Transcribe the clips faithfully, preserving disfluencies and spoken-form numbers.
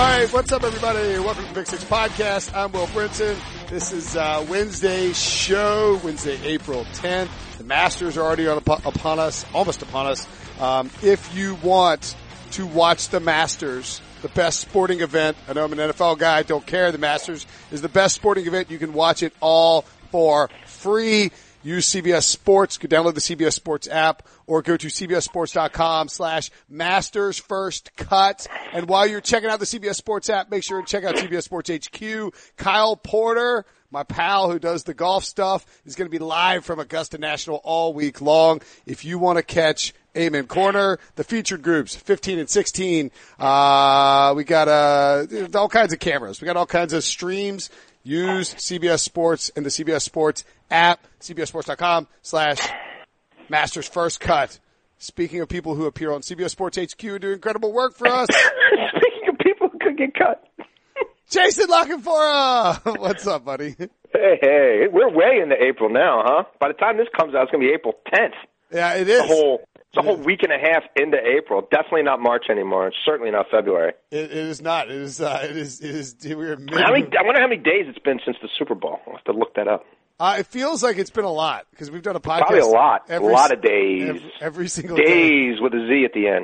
right, what's up, everybody? Welcome to the Big Six Podcast. I'm Will Brinson. This is uh Wednesday's show, Wednesday, April tenth. The Masters are already on, upon us, almost upon us. Um, if you want to watch the Masters, the best sporting event, I know I'm an N F L guy, I don't care. The Masters is the best sporting event. You can watch it all for free. Use C B S Sports. Go download the C B S Sports app or go to cbssports.com slash Masters First Cut. And while you're checking out the C B S Sports app, make sure to check out C B S Sports H Q. Kyle Porter, my pal who does the golf stuff, is going to be live from Augusta National all week long. If you want to catch Amen Corner, the featured groups, fifteen and sixteen, uh, we got, uh, all kinds of cameras. We got all kinds of streams. Use C B S Sports and the C B S Sports app, cbssports.com slash Masters First Cut. Speaking of people who appear on C B S Sports H Q and do incredible work for us. Speaking of people who could get cut. Jason Lockenfora. What's up, buddy? Hey, hey. We're way into April now, huh? By the time this comes out, it's going to be April tenth. Yeah, it is. The whole, it's a whole week and a half into April. Definitely not March anymore. It's certainly not February. It, it is not. It is, uh, it is, it is, we're mid- how many, I wonder how many days it's been since the Super Bowl. I'll have to look that up. Uh, it feels like it's been a lot because we've done a podcast. Probably a lot. Every, a lot of days. Every, every single days day. Days with a Z at the end.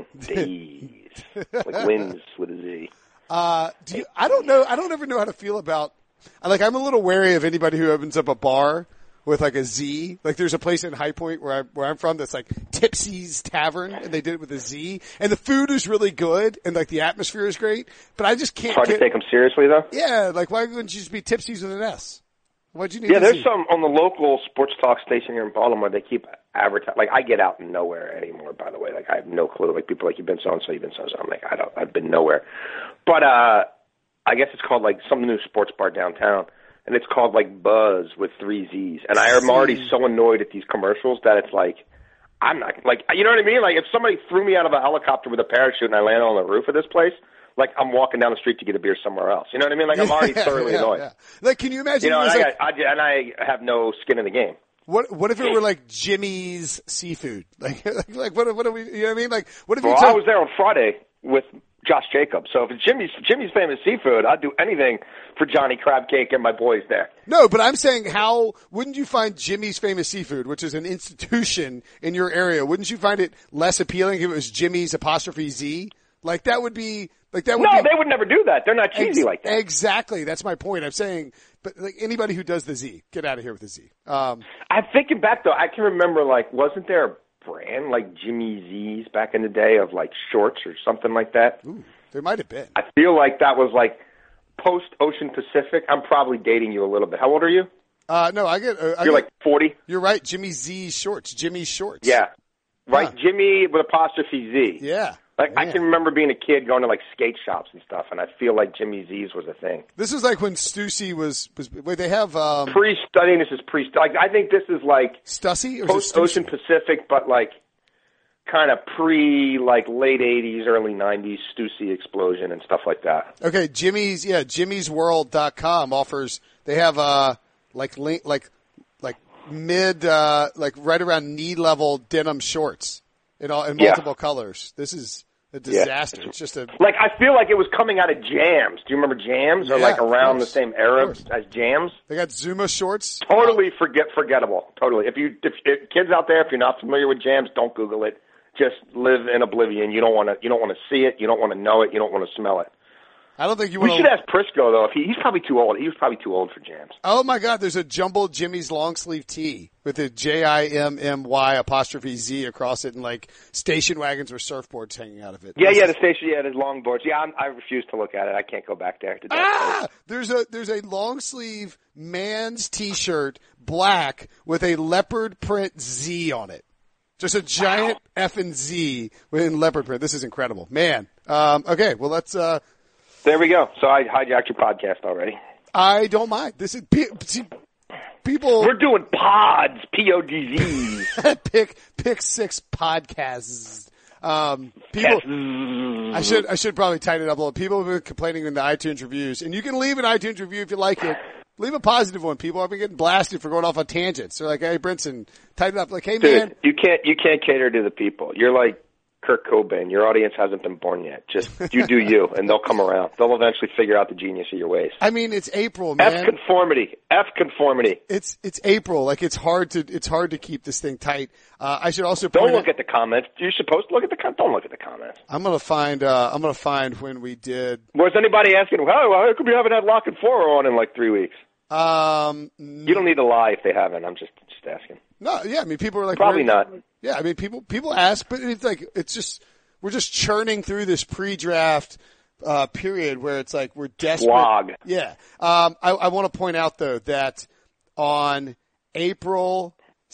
Days. Like wins with a Z. Uh, do you, I don't know. I don't ever know how to feel about, like, I'm a little wary of anybody who opens up a bar with like a Z. Like there's a place in High Point where I, where I'm from that's like Tipsy's Tavern and they did it with a Z and the food is really good and like the atmosphere is great, but I just can't Hard get, to take them seriously though? Yeah. Like why wouldn't you just be Tipsy's with an S? What'd you need Yeah, to there's see? some on the local sports talk station here in Baltimore. They keep advertising. Like I get out nowhere anymore. By the way, like I have no clue. Like people like you've been so and so, you've been so and so. I'm like I don't. I've been nowhere. But uh, I guess it's called like some new sports bar downtown, and it's called like Buzz with three Z's. And I am already so annoyed at these commercials that it's like I'm not like you know what I mean. Like if somebody threw me out of a helicopter with a parachute and I landed on the roof of this place. Like I'm walking down the street to get a beer somewhere else. You know what I mean? Like I'm already thoroughly yeah, annoyed. Yeah. Like, can you imagine? You know, and I, like, got, I, and I have no skin in the game. What What if it were like Jimmy's Seafood? Like, like, like what? What do we? You know what I mean? Like, what if you? Well, took, I was there on Friday with Josh Jacobs. So if it's Jimmy's Jimmy's Famous Seafood, I'd do anything for Johnny Crab Cake and my boys there. No, but I'm saying, how wouldn't you find Jimmy's Famous Seafood, which is an institution in your area? Wouldn't you find it less appealing if it was Jimmy's apostrophe Z? Like that would be. Like that would no, be, they would never do that. They're not cheesy ex- like that. Exactly. That's my point. I'm saying, but like anybody who does the Z, get out of here with the Z. Um, I'm thinking back though. I can remember like, wasn't there a brand like Jimmy Z's back in the day of like shorts or something like that? ooh, there might have been. I feel like that was like post Ocean Pacific. I'm probably dating you a little bit. How old are you? Uh, no, I get. Uh, I You're get, like forty. You're right. Jimmy Z shorts. Jimmy's shorts. Yeah. Right. Huh. Jimmy with apostrophe Z. Yeah. Like Man. I can remember being a kid going to like skate shops and stuff, and I feel like Jimmy Z's was a thing. This is like when Stussy was was. Wait, they have um, Pre. I think this is pre. Like I think this is like Stussy or post Ocean Pacific, but like kind of pre like late eighties, early nineties Stussy explosion and stuff like that. Okay, Jimmy's yeah, Jimmy's World dot com offers. They have uh like link like like mid uh like right around knee level denim shorts in all in multiple yeah. colors. This is a disaster. Yeah. It's just a like I feel like it was coming out of Jams. Do you remember Jams? Or yeah, like around the same era as Jams? They got Zuma shorts. Totally forget forgettable. Totally. If you if, if kids out there, if you're not familiar with Jams, don't Google it. Just live in oblivion. You don't want to. You don't want to see it. You don't want to know it. You don't want to smell it. I don't think you we want to. We should ask Prisco though. If he, he's probably too old. He was probably too old for Jams. Oh my God! There's a jumbled Jimmy's long sleeve tee with a J I M M Y apostrophe Z across it, and like station wagons or surfboards hanging out of it. Yeah, this yeah, is, the station. Yeah, the longboards. Yeah, I'm, I refuse to look at it. I can't go back there. To ah! There's a there's a long sleeve man's T-shirt, black with a leopard print Z on it. Just a giant wow. F and Z in leopard print. This is incredible, man. Um, okay, well let's. Uh, There we go. So I hijacked your podcast already. I don't mind. This is see, people. We're doing pods, P O D Zs. pick pick six podcasts. Um, people. I should I should probably tighten it up a little. People have been complaining in the iTunes reviews, and you can leave an iTunes review if you like it. Leave a positive one. People have been getting blasted for going off on tangents. They're like, "Hey, Brinson, tighten up." Like, "Hey, Dude, man, you can't you can't cater to the people. You're like Kurt Cobain. Your audience hasn't been born yet. Just you do you, and they'll come around. They'll eventually figure out the genius of your ways. I mean, it's April, man. F conformity. F conformity. It's it's April. Like it's hard to it's hard to keep this thing tight. Uh, I should also don't point look out, at the comments. You're supposed to look at the comments. Don't look at the comments. I'm gonna find. Uh, I'm gonna find when we did. Was anybody asking? Well, how could we haven't had Lock and Four on in like three weeks? Um, you don't need to lie if they haven't. I'm just just asking. No, yeah. I mean, people are like probably not. Yeah, I mean, people people ask, but it's like it's just we're just churning through this pre-draft uh, period where it's like we're desperate. Slog. Yeah. Um, I, I want to point out though that on April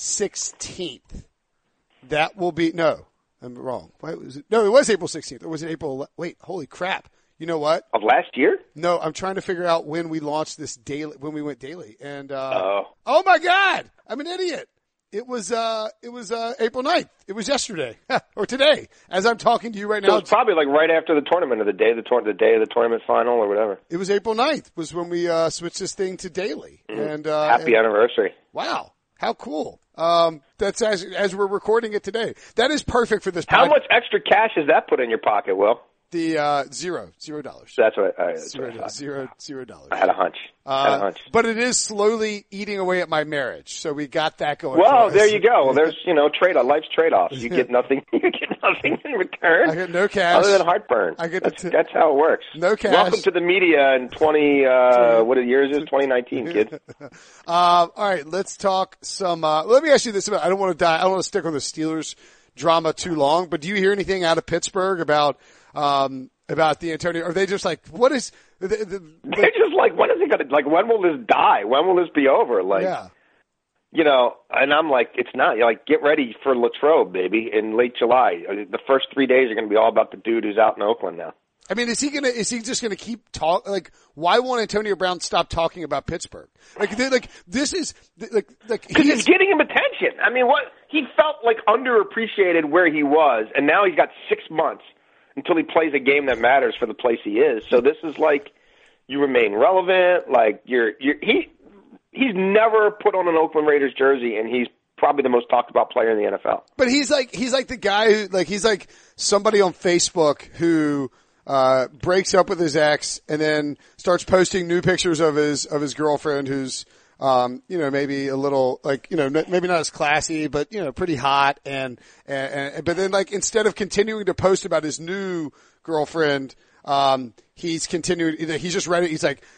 sixteenth, that will be no, I'm wrong. Why was it? No, it was April sixteenth. Or was it April? Wait, holy crap! You know what? Of last year? No, I'm trying to figure out when we launched this daily, when we went daily. And, uh, oh. oh my God, I'm an idiot. It was, uh, it was, uh, April ninth. It was yesterday or today as I'm talking to you right now. So it's probably like right after the tournament or the day of the, tour- the day of the tournament final or whatever. It was April ninth was when we, uh, switched this thing to daily. Mm-hmm. And, uh, happy and, anniversary. Wow. How cool. Um, that's as, as we're recording it today. That is perfect for this podcast. How much extra cash has that put in your pocket, Will? The uh, zero, zero dollars. That's what I, that's zero, what I thought. zero, zero dollars. I had a hunch. I had a hunch. Uh, but it is slowly eating away at my marriage, so we got that going. Well, there you go. Well, there's you know trade off, life's trade offs. You get nothing. You get nothing in return. I get no cash other than heartburn. I get that's, t- that's how it works. No cash. Welcome to the media in twenty. Uh, what year is it? twenty nineteen, kids. uh, all right, let's talk some. Uh, let me ask you this about. I don't want to die. I don't want to stick on the Steelers drama too long. But do you hear anything out of Pittsburgh about? Um, About the Antonio, are they just like, what is, the, the, the, they're just like, when is it going to, like, when will this die? When will this be over? Like, yeah. you know, and I'm like, it's not. You're like, get ready for Latrobe, baby, in late July. The first three days are going to be all about the dude who's out in Oakland now. I mean, is he gonna, is he just gonna keep talk, like, why won't Antonio Brown stop talking about Pittsburgh? Like, like, this is, like, like, Cause he's getting him attention. I mean, what, he felt like underappreciated where he was, and now he's got six months until he plays a game that matters for the place he is. So this is like, you remain relevant, like, you're, you're, he, he's never put on an Oakland Raiders jersey, and he's probably the most talked about player in the N F L. But he's like, he's like the guy who, like, he's like somebody on Facebook who, uh, breaks up with his ex and then starts posting new pictures of his, of his girlfriend who's, um, you know, maybe a little, like, you know, n- maybe not as classy, but, you know, pretty hot. And, and, and, but then, like, instead of continuing to post about his new girlfriend, um, he's continuing, he's just ready. He's like,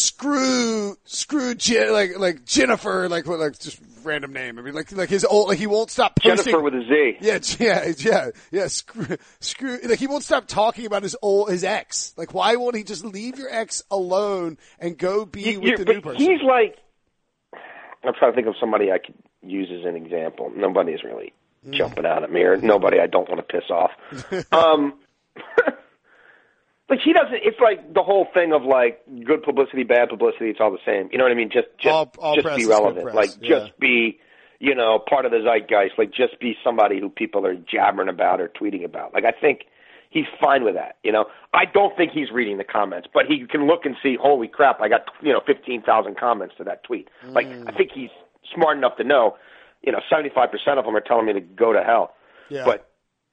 screw, screw, Je- like, like Jennifer, like, what, like, just random name. I mean, like, like his old, like, he won't stop posting. Jennifer with a Z. Yeah, yeah, yeah, yeah. Screw, screw, like, he won't stop talking about his old, his ex. Like, why won't he just leave your ex alone and go be You, with the but new person? He's like, I'm trying to think of somebody I could use as an example. Nobody's really mm. jumping out at me, or nobody I don't want to piss off. um, like he doesn't. It's like the whole thing of like good publicity, bad publicity. It's all the same. You know what I mean? Just, just, all, all just be relevant. Like yeah. just be, you know, part of the zeitgeist. Like just be somebody who people are jabbering about or tweeting about. Like I think he's fine with that. You know, I don't think he's reading the comments, but he can look and see, holy crap, I got, you know, fifteen thousand comments to that tweet. Mm. Like, I think he's smart enough to know, you know, seventy-five percent of them are telling me to go to hell. Yeah. But,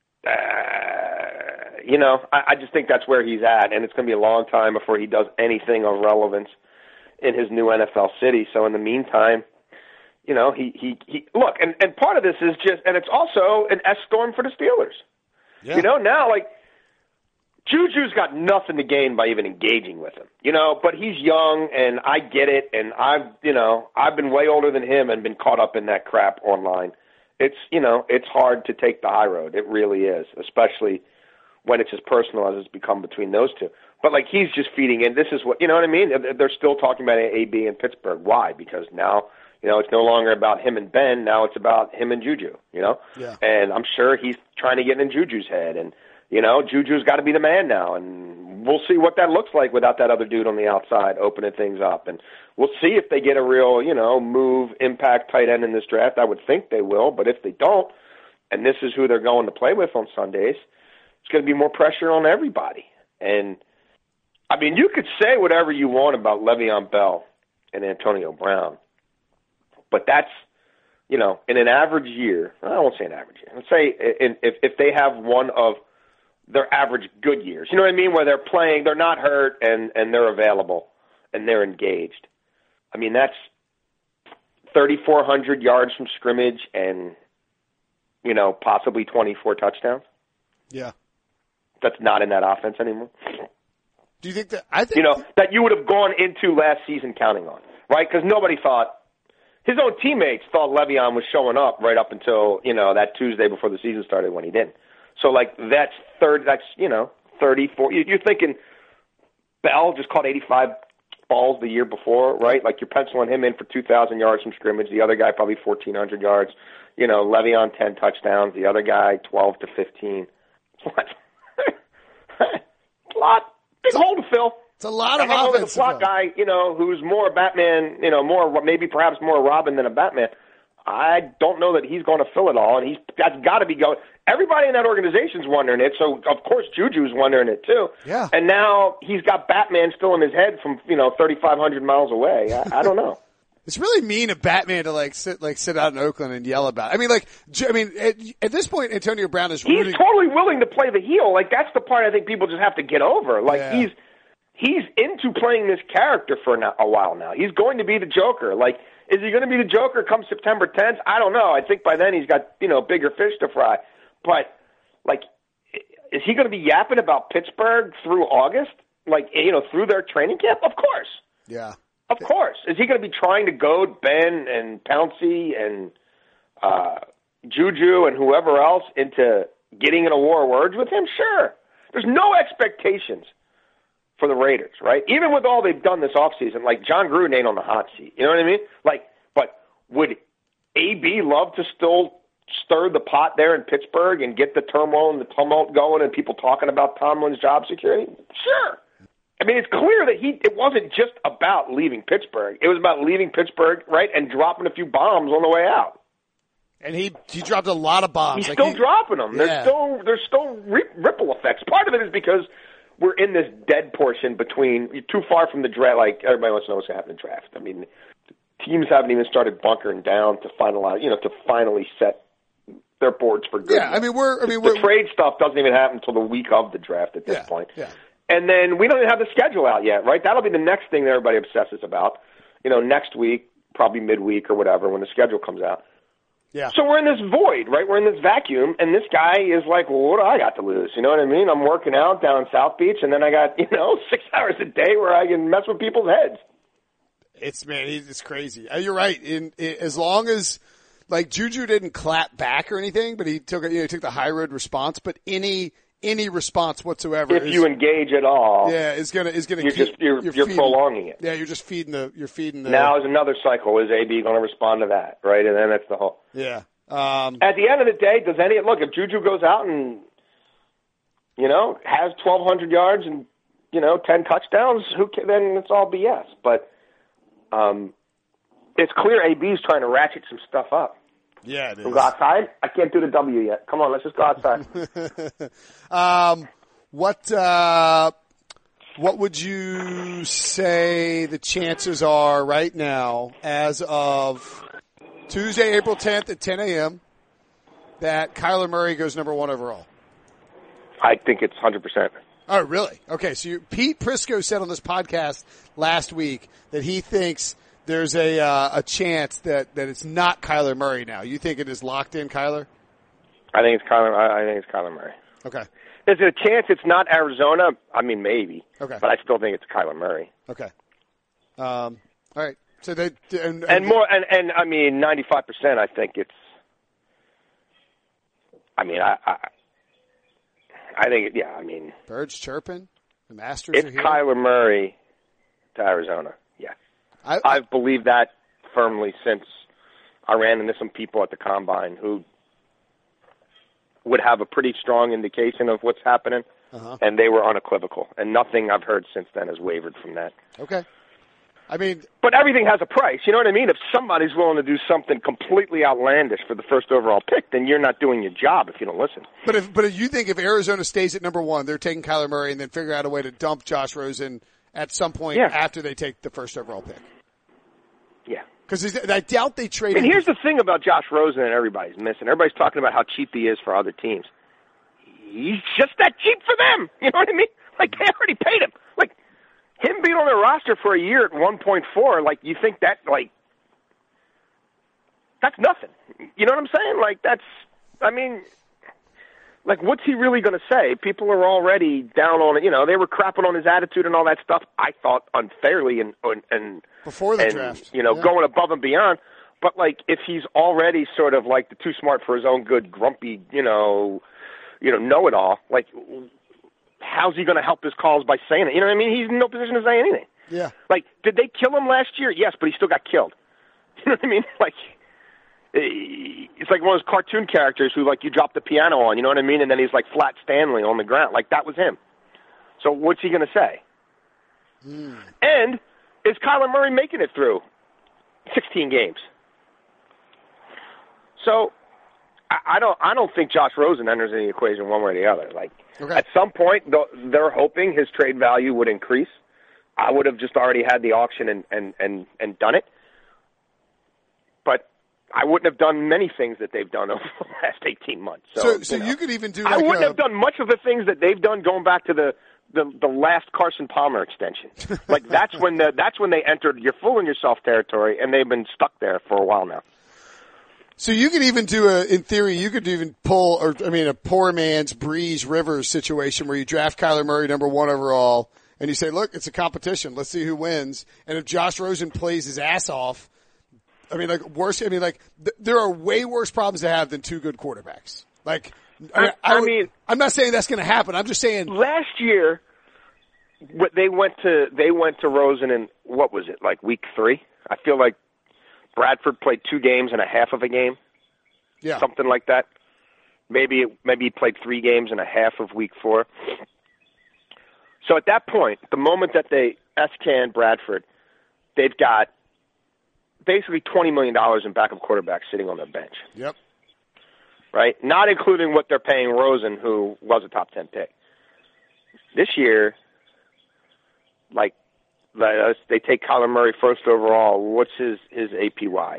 uh, you know, I, I just think that's where he's at, and it's going to be a long time before he does anything of relevance in his new N F L city. So in the meantime, you know, he, he, he look, and, and part of this is just, and it's also an S-storm for the Steelers. Yeah. You know, now, like, Juju's got nothing to gain by even engaging with him, you know, but he's young and I get it. And I've, you know, I've been way older than him and been caught up in that crap online. It's, you know, it's hard to take the high road. It really is, especially when it's as personal as it's become between those two. But like, he's just feeding in. This is what, you know what I mean? They're still talking about A B in Pittsburgh. Why? Because now, you know, it's no longer about him and Ben. Now it's about him and Juju, you know? Yeah. And I'm sure he's trying to get in Juju's head, and, you know, Juju's got to be the man now, and we'll see what that looks like without that other dude on the outside opening things up. And we'll see if they get a real, you know, move, impact tight end in this draft. I would think they will, but if they don't, and this is who they're going to play with on Sundays, it's going to be more pressure on everybody. And, I mean, you could say whatever you want about Le'Veon Bell and Antonio Brown, but that's you know, in an average year, I won't say an average year. Let's say in, if if they have one of their average good years, you know what I mean, where they're playing, they're not hurt, and and they're available, and they're engaged. I mean, that's thirty-four hundred yards from scrimmage and, you know, possibly twenty-four touchdowns. Yeah. That's not in that offense anymore. Do you think that, I think, you know, that you would have gone into last season counting on, right? Because nobody thought, his own teammates thought Le'Veon was showing up right up until, you know, that Tuesday before the season started when he didn't. So, like, that's third, that's, you know, thirty-four. You're thinking Bell just caught eighty-five balls the year before, right? Like, you're penciling him in for two thousand yards from scrimmage. The other guy probably fourteen hundred yards. You know, Le'Veon ten touchdowns. The other guy twelve to fifteen. What? A lot. Big hole to fill. It's a lot of offense. offense. The plot guy, you know, who's more a Batman, you know, more maybe perhaps more a Robin than a Batman. I don't know that he's going to fill it all, and he's that's got to be going. Everybody in that organization's wondering it, so of course Juju's wondering it too. Yeah. And now he's got Batman still in his head from you know thirty-five hundred miles away. I, I don't know. It's really mean of Batman to like sit like sit out in Oakland and yell about it. I mean, like, I mean, at, at this point, Antonio Brown is he's rooting. totally willing to play the heel. Like that's the part I think people just have to get over. Like Yeah. he's he's into playing this character for a while now. He's going to be the Joker. Like, is he going to be the Joker come September tenth? I don't know. I think by then he's got you know bigger fish to fry. But like, is he going to be yapping about Pittsburgh through August? Like, you know, through their training camp? Of course. Yeah. Of course. Is he going to be trying to goad Ben and Pouncey and uh, Juju and whoever else into getting in a war of words with him? Sure. There's no expectations for the Raiders, right? Even with all they've done this offseason, like John Gruden ain't on the hot seat. You know what I mean? Like, but would A B love to still stir the pot there in Pittsburgh and get the turmoil and the tumult going and people talking about Tomlin's job security? Sure. I mean, it's clear that he it wasn't just about leaving Pittsburgh. It was about leaving Pittsburgh, right, and dropping a few bombs on the way out. And he he dropped a lot of bombs. He's like still he, dropping them. Yeah. There's still there's still re- ripple effects. Part of it is because we're in this dead portion between you're too far from the draft. Like everybody wants to know what's going to happen in the draft. I mean, teams haven't even started bunkering down to finalize, you know, to finally set their boards for good. Yeah, I mean we're I mean the we're, trade stuff doesn't even happen until the week of the draft at this yeah, point. Yeah. And then we don't even have the schedule out yet, right? That'll be the next thing that everybody obsesses about. You know, next week, probably midweek or whatever, when the schedule comes out. Yeah. So we're in this void, right? We're in this vacuum, and this guy is like, well, what do I got to lose? You know what I mean? I'm working out down in South Beach, and then I got, you know, six hours a day where I can mess with people's heads. It's, man, it's crazy. You're right. In, in as long as, like, Juju didn't clap back or anything, but he took, you know, he took the high road response, but any, any response whatsoever. If is, you engage at all, yeah, is gonna is gonna you're keep, just you're, you're, you're feeding, prolonging it. Yeah, you're just feeding the you're feeding the. Now is another cycle. Is A B going to respond to that, right? And then that's the whole. Yeah. Um, At the end of the day, does any look if Juju goes out and you know has twelve hundred yards and you know ten touchdowns? Who can, then it's all B S. But um, it's clear A B's trying to ratchet some stuff up. Yeah, it is. We'll go outside. I can't do the W yet. Come on, let's just go outside. um, what uh, what would you say the chances are right now, as of Tuesday, April tenth at ten a.m., that Kyler Murray goes number one overall? I think it's one hundred percent. Oh, really? Okay, so you, Pete Prisco said on this podcast last week that he thinks there's a uh, a chance that, that it's not Kyler Murray now. You think it is locked in, Kyler? I think it's Kyler. I, I think it's Kyler Murray. Okay. Is there a chance it's not Arizona? I mean, maybe. Okay. But I still think it's Kyler Murray. Okay. Um. All right. So they and, and, And more, and, and I mean, ninety-five percent. I think it's. I mean, I. I, I think, yeah. I mean, birds chirping. The Masters it's are here. Kyler Murray to Arizona. Yeah. I, I, I've believed that firmly since I ran into some people at the Combine who would have a pretty strong indication of what's happening, uh-huh. and they were unequivocal. And nothing I've heard since then has wavered from that. Okay. I mean, but everything has a price. You know what I mean? If somebody's willing to do something completely outlandish for the first overall pick, then you're not doing your job if you don't listen. But if but if you think if Arizona stays at number one, they're taking Kyler Murray and then figure out a way to dump Josh Rosen at some point yeah. after they take the first overall pick. Yeah. Because I doubt they traded. And here's the thing about Josh Rosen that everybody's missing. Everybody's talking about how cheap he is for other teams. He's just that cheap for them. You know what I mean? Like, they already paid him. Like, him being on their roster for a year at one point four, like, you think that, like, that's nothing. You know what I'm saying? Like, that's, I mean, like, what's he really going to say? People are already down on it. You know, they were crapping on his attitude and all that stuff, I thought, unfairly and, and before the and, draft. You know, yeah. going above and beyond. But, like, if he's already sort of like the too smart for his own good, grumpy, you know, you know, know-it-all, like, how's he going to help his cause by saying it? You know what I mean? He's in no position to say anything. Yeah. Like, did they kill him last year? Yes, but he still got killed. You know what I mean? Like, it's like one of those cartoon characters who, like, you drop the piano on, you know what I mean? And then he's like Flat Stanley on the ground. Like, that was him. So what's he going to say? Mm. And is Kyler Murray making it through sixteen games? So I don't I don't think Josh Rosen enters in the equation one way or the other. Like, okay. At some point, they're hoping his trade value would increase. I would have just already had the auction and, and, and, and done it. But I wouldn't have done many things that they've done over the last eighteen months. So, so, so you, know, you could even do like I wouldn't a, have done much of the things that they've done going back to the, the, the last Carson Palmer extension. Like, that's when the, that's when they entered you're fooling yourself territory, and they've been stuck there for a while now. So you could even do a, in theory, you could even pull, or I mean, a poor man's Breeze Rivers situation where you draft Kyler Murray number one overall, and you say, look, it's a competition. Let's see who wins. And if Josh Rosen plays his ass off, I mean, like worse. I mean, like th- there are way worse problems to have than two good quarterbacks. Like, I, I, I, I mean, I'm not saying that's going to happen. I'm just saying last year, what they went to, they went to Rosen in what was it, like week three? I feel like Bradford played two games and a half of a game. Yeah. Something like that. Maybe it, maybe he played three games and a half of week four. So at that point, the moment that they S-can Bradford, they've got basically twenty million dollars in backup quarterbacks sitting on their bench. Yep. Right? Not including what they're paying Rosen, who was a top ten pick. This year, like, they take Kyler Murray first overall. What's his, his A P Y?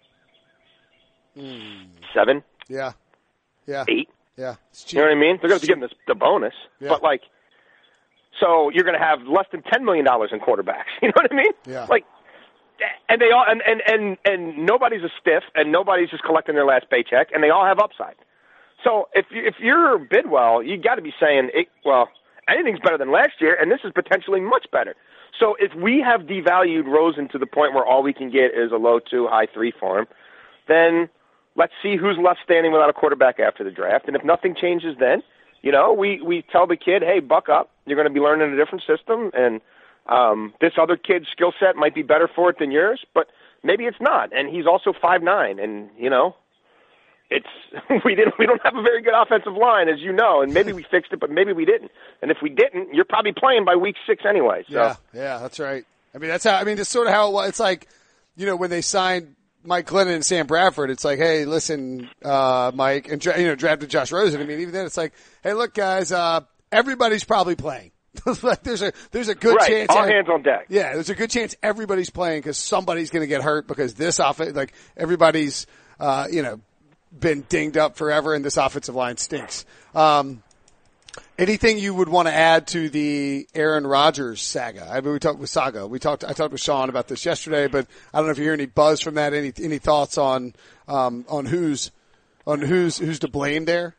Mm. Seven? Yeah. Yeah. Eight? Yeah. It's cheap. You know what I mean? They're going to give him the, the bonus. Yeah. But, like, so you're going to have less than ten million dollars in quarterbacks. You know what I mean? Yeah. Like, and they all, and, and, and, and nobody's a stiff, and nobody's just collecting their last paycheck, and they all have upside. So if, you, if you're Bidwell, you got to be saying, it, well, anything's better than last year, and this is potentially much better. So if we have devalued Rosen to the point where all we can get is a low two, high three for him, then let's see who's left standing without a quarterback after the draft. And if nothing changes then, you know, we, we tell the kid, hey, buck up. You're going to be learning a different system, and um, this other kid's skill set might be better for it than yours, but maybe it's not. And he's also five nine, and, you know, it's we didn't we don't have a very good offensive line, as you know, and maybe we fixed it, but maybe we didn't. And if we didn't, you're probably playing by week six anyway. So. Yeah, yeah, that's right. I mean, that's how. I mean, it's sort of how it was. It's like, you know, when they signed Mike Glennon and Sam Bradford, it's like, hey, listen, uh, Mike, and you know, drafted Josh Rosen. I mean, even then, it's like, hey, look, guys, uh, everybody's probably playing. Like, there's a there's a good right. chance. All hands on deck. Yeah, there's a good chance everybody's playing because somebody's going to get hurt because this offense, like everybody's, uh, you know. been dinged up forever, and this offensive line stinks. Um, anything you would want to add to the Aaron Rodgers saga? I mean, we talked with Saga. We talked. I talked with Sean about this yesterday, but I don't know if you hear any buzz from that. Any any thoughts on um, on who's on who's who's to blame there?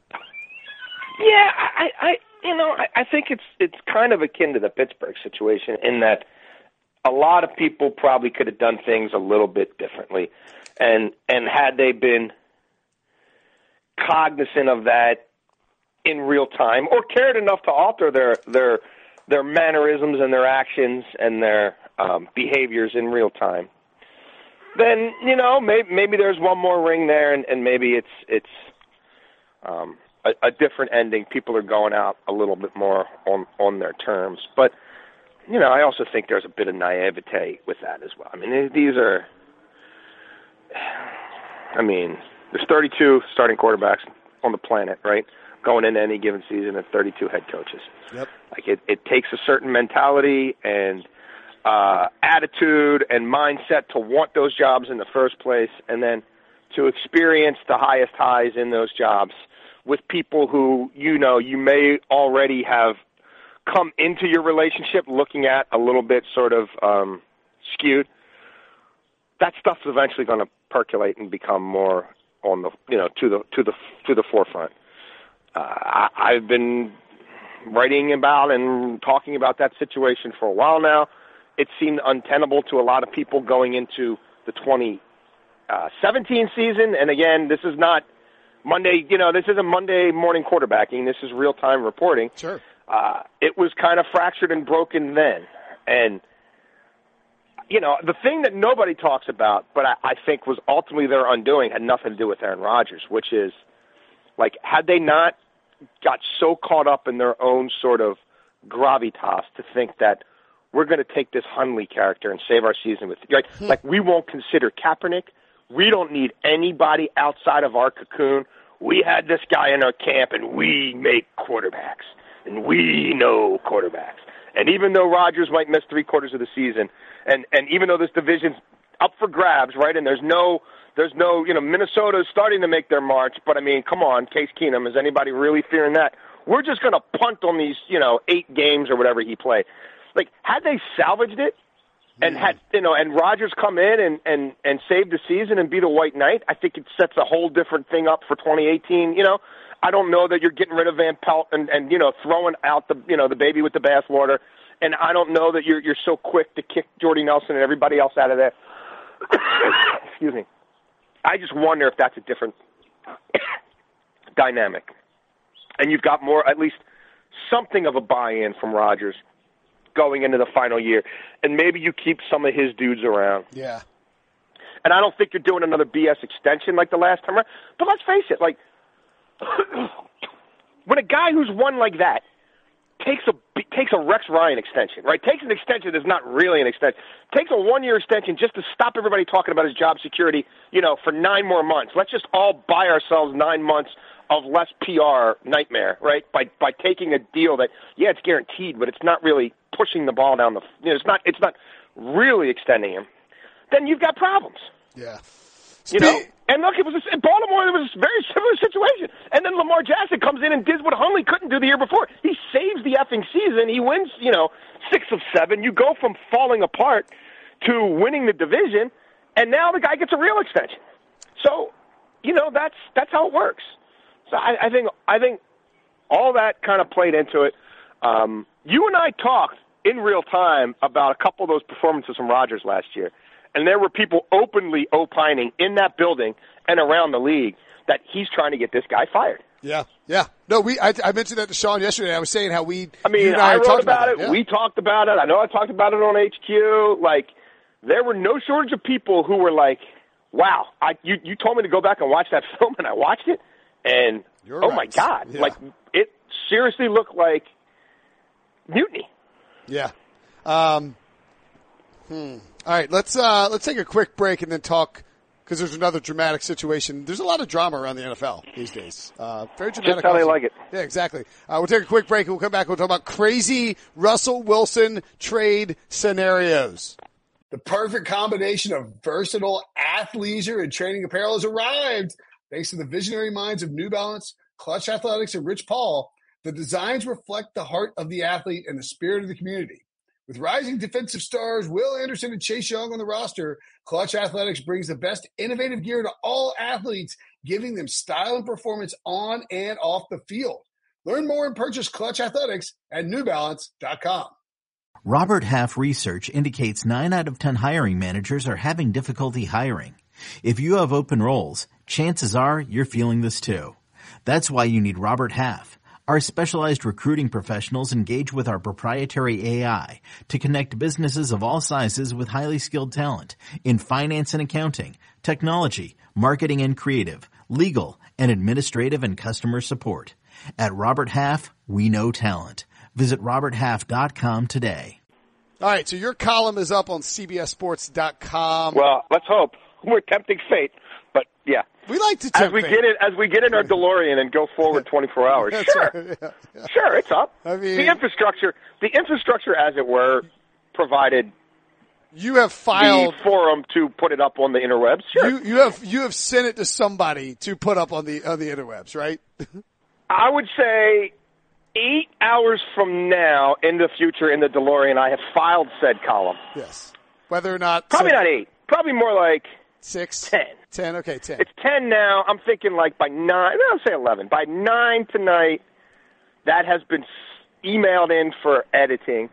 Yeah, I, I you know I, I think it's it's kind of akin to the Pittsburgh situation in that a lot of people probably could have done things a little bit differently, and and had they been cognizant of that in real time, or cared enough to alter their their their mannerisms and their actions and their um, behaviors in real time, then you know maybe maybe there's one more ring there, and, and maybe it's it's um, a, a different ending. People are going out a little bit more on on their terms, but you know I also think there's a bit of naivete with that as well. I mean these are, I mean. There's thirty-two starting quarterbacks on the planet, right? Going into any given season, and thirty-two head coaches. Yep. Like it, it takes a certain mentality and uh, attitude and mindset to want those jobs in the first place, and then to experience the highest highs in those jobs with people who, you know, you may already have come into your relationship looking at a little bit sort of um, skewed. That stuff's eventually going to percolate and become more on the, you know, to the to the to the forefront. Uh, I, I've been writing about and talking about that situation for a while now. It seemed untenable to a lot of people going into the twenty seventeen season. And again, this is not Monday, you know, this isn't Monday morning quarterbacking. This is real-time reporting. Sure. Uh, it was kind of fractured and broken then. And, you know, the thing that nobody talks about, but I, I think was ultimately their undoing, had nothing to do with Aaron Rodgers, which is, like, had they not got so caught up in their own sort of gravitas to think that we're going to take this Hundley character and save our season with, like, hmm. like we won't consider Kaepernick. We don't need anybody outside of our cocoon. We had this guy in our camp, and we make quarterbacks, and we know quarterbacks. And even though Rodgers might miss three quarters of the season, and, and even though this division's up for grabs, right, and there's no, there's no, you know, Minnesota's starting to make their march, but I mean, come on, Case Keenum, is anybody really fearing that? We're just going to punt on these, you know, eight games or whatever he played. Like, had they salvaged it and had, you know, and Rodgers come in and, and, and save the season and be the white knight, I think it sets a whole different thing up for twenty eighteen. You know, I don't know that you're getting rid of Van Pelt and, and, you know, throwing out the, you know, the baby with the bathwater. And I don't know that you're, you're so quick to kick Jordy Nelson and everybody else out of there. Excuse me. I just wonder if that's a different dynamic. And you've got more, at least something of a buy-in from Rodgers going into the final year, and maybe you keep some of his dudes around. Yeah. And I don't think you're doing another B S extension like the last time around. But let's face it, like, when a guy who's won like that takes a takes a Rex Ryan extension, right? Takes an extension that's not really an extension. Takes a one-year extension just to stop everybody talking about his job security, you know, for nine more months. Let's just all buy ourselves nine months of less P R nightmare, right? By by taking a deal that, yeah, it's guaranteed, but it's not really pushing the ball down the, you know, it's not it's not really extending him. Then you've got problems. Yeah. You know, and look, it was a, in Baltimore. It was a very similar situation. And then Lamar Jackson comes in and does what Hundley couldn't do the year before. He saves the effing season. He wins, you know, six of seven. You go from falling apart to winning the division, and now the guy gets a real extension. So, you know, that's that's how it works. So I, I think I think all that kind of played into it. Um, you and I talked in real time about a couple of those performances from Rodgers last year. And there were people openly opining in that building and around the league that he's trying to get this guy fired. Yeah, yeah. No, we. I, I mentioned that to Sean yesterday. I was saying how we. I mean, I, I wrote about, about it. Yeah. We talked about it. I know I talked about it on H Q. Like, there were no shortage of people who were like, "Wow, I you you told me to go back and watch that film, and I watched it, and You're oh right. my God, yeah. like it seriously looked like mutiny." Yeah. Um. Hmm. All right, let's uh, let's take a quick break and then talk, because there's another dramatic situation. There's a lot of drama around the N F L these days. Uh, very dramatic. Just how they like it. Yeah, exactly. Uh, we'll take a quick break and we'll come back and we'll talk about crazy Russell Wilson trade scenarios. The perfect combination of versatile athleisure and training apparel has arrived. Thanks to the visionary minds of New Balance, Clutch Athletics, and Rich Paul, the designs reflect the heart of the athlete and the spirit of the community. With rising defensive stars Will Anderson and Chase Young on the roster, Clutch Athletics brings the best innovative gear to all athletes, giving them style and performance on and off the field. Learn more and purchase Clutch Athletics at new balance dot com. Robert Half research indicates nine out of ten hiring managers are having difficulty hiring. If you have open roles, chances are you're feeling this too. That's why you need Robert Half. Our specialized recruiting professionals engage with our proprietary A I to connect businesses of all sizes with highly skilled talent in finance and accounting, technology, marketing and creative, legal, and administrative and customer support. At Robert Half, we know talent. Visit robert half dot com today. All right, so your column is up on C B S sports dot com. Well, let's hope. We're tempting fate, but yeah. We like to as tempt we fate. get in as we get in our DeLorean and go forward twenty-four hours. That's Sure, right. yeah, yeah. sure, it's up. I mean, the infrastructure, the infrastructure, as it were, provided You have filed the forum to put it up on the interwebs. Sure. You, you have you have sent it to somebody to put up on the on the interwebs, right? I would say eight hours from now in the future in the DeLorean, I have filed said column. Yes. Whether or not probably so, not eight. Probably more like six, ten. Ten. Okay, ten. It's ten now. I'm thinking like by nine. I'll say eleven. By nine tonight, that has been emailed in for editing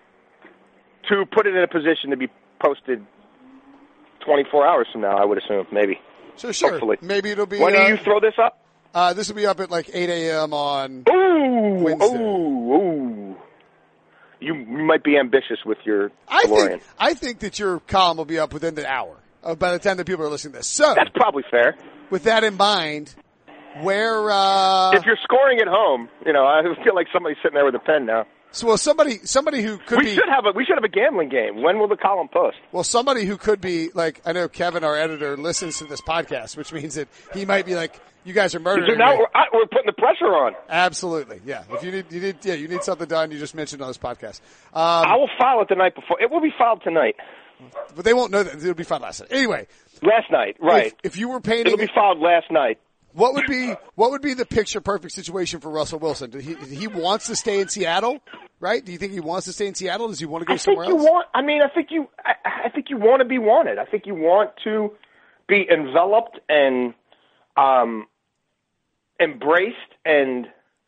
to put it in a position to be posted twenty-four hours from now, I would assume, maybe. So sure. Hopefully. Maybe it'll be. When uh, do you throw this up? Uh, this will be up at like eight a.m. on Ooh, Wednesday. Ooh, ooh. You, you might be ambitious with your I DeLorean. think, I think that your column will be up within the hour uh, by the time that people are listening to this. So that's probably fair. With that in mind, where uh, if you're scoring at home, you know, I feel like somebody's sitting there with a pen now. So well, somebody somebody who could we be should have a we should have a gambling game. When will the column post? Well, somebody who could be like I know Kevin, our editor, listens to this podcast, which means that he might be like, "You guys are murdering so now me." We're, I, we're putting the pressure on. Absolutely, yeah. If you need you need yeah you need something done, you just mentioned on this podcast. Um, I will file it the night before. It will be filed tonight. But they won't know that it'll be filed last night. Anyway, last night, right? If, if you were painting, it'll be filed last night. What would be what would be the picture perfect situation for Russell Wilson? Did he he wants to stay in Seattle, right? Do you think he wants to stay in Seattle? Does he want to go I somewhere think you else? Want, I mean, I think you. I, I think you want to be wanted. I think you want to be enveloped and um, embraced and